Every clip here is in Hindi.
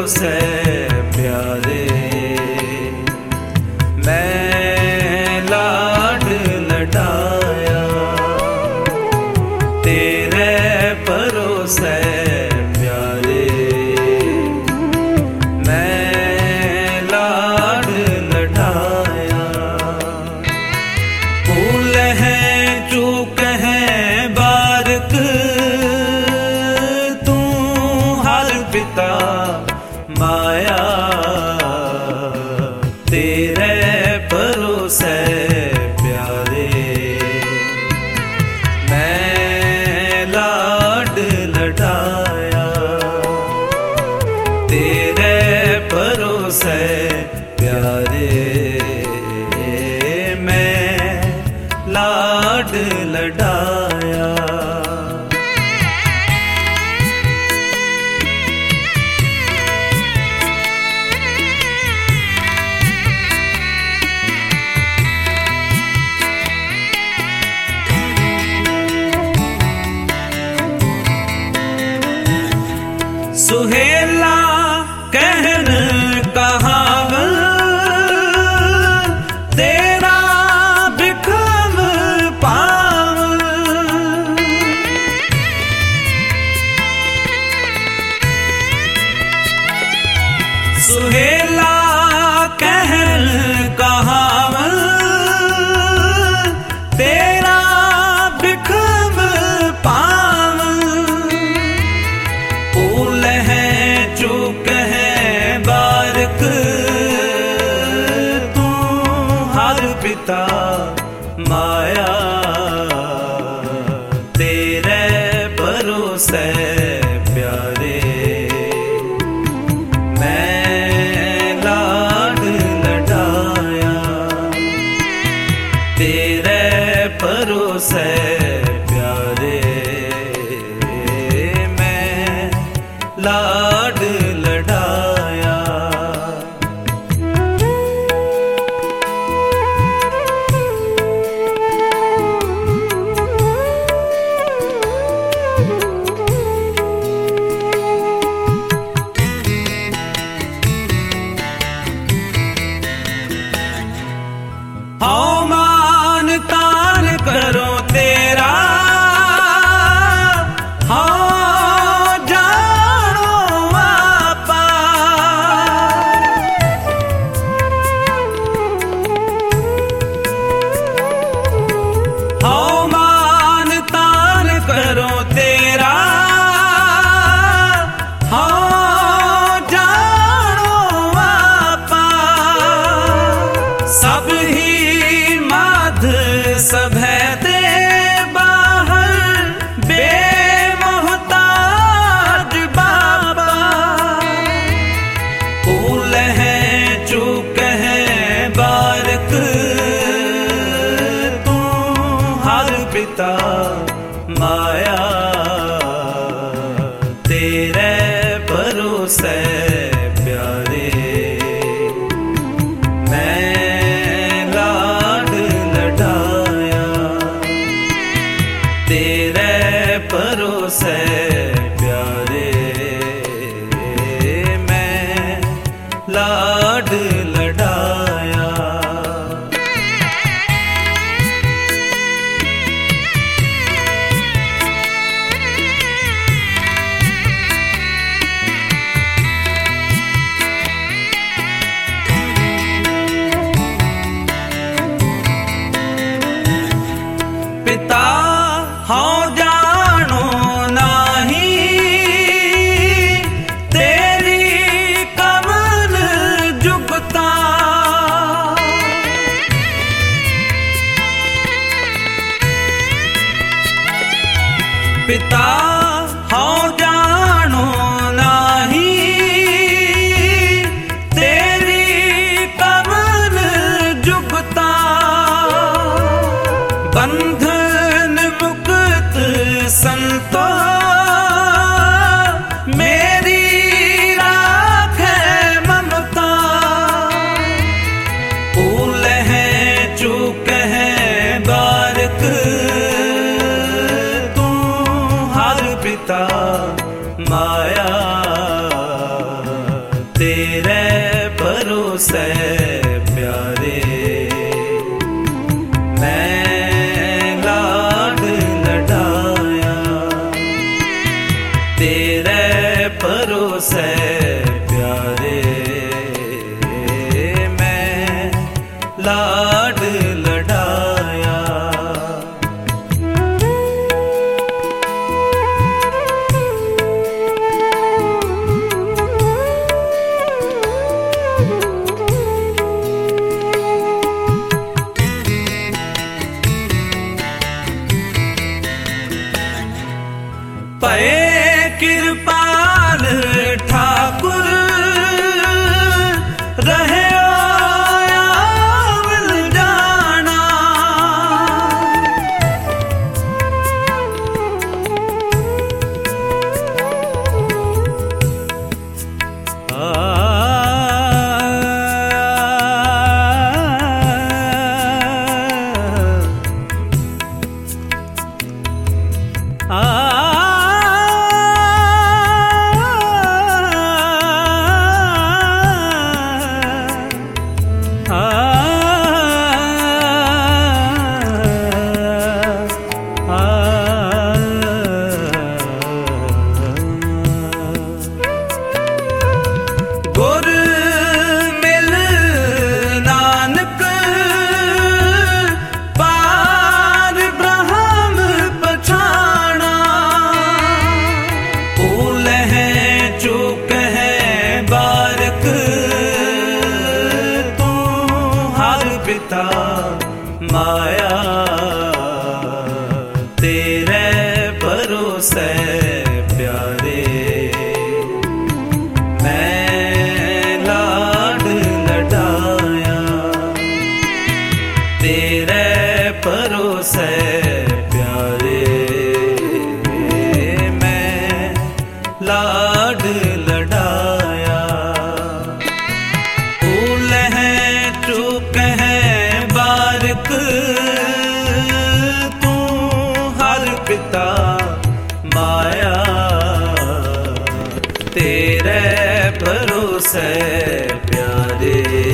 भरोसे प्यारे, मैं लाड लडाया तेरे भरोसे प्यारे, मैं लाड लडाया। भूल है चूक है बारक तू हर पिता माया, तेरे भरोसे प्यारे, मैं लाड लडाया तेरे भरोसे प्यारे, मैं लाड लडाया। सुहेला कहन कहावत तेरा बिखम पावन, सुहेला कहन कहावत तेरा बिखम पावन। भूल है चूक है बारक तू हर पिता माया, तेरे भरोसे प्यारे, मैं लाड लडाया तेरे भरोसे प्यारे, मैं लाड लडाया। हाँ मान तान करो तेरा, हाँ जानो आपा, हाँ मान तान करो तेरा, हाँ जानो आपा। सब ही माध सब है दे बाहर बेमोहताज बाबा। भूल है चूक है बारक तू हर पिता माया, तेरे भरोसे प्यारे, मैं लाड लडाया तेरे भरोसे प्यारे, मैं लाड लडाया। पिता हाँ जानो नाही तेरी कमल जुगता, पिता हाँ जानो नाही तेरी कमल जुगता। बंधन मुक्त संतो मेरी राखे ममता। भूल है चूक है बारक तू हर पिता माया, पए कृपाल ठाकुर रहे जाना। गुर मिल नानक पार ब्रह्म पछाना। भूल है चूक है बारक तू हर पिता माया। तेरे भरोसे प्यारे तेरे भरोसे प्यारे मैं लाड लड़ाया। भूल है चूक है बारक तू हर पिता माया। तेरे भरोसे प्यारे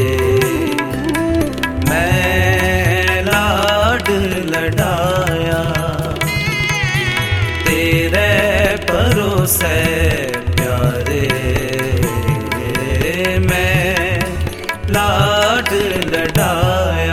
लड़ाया। तेरे भरोसे प्यारे मैं लाड लड़ाया।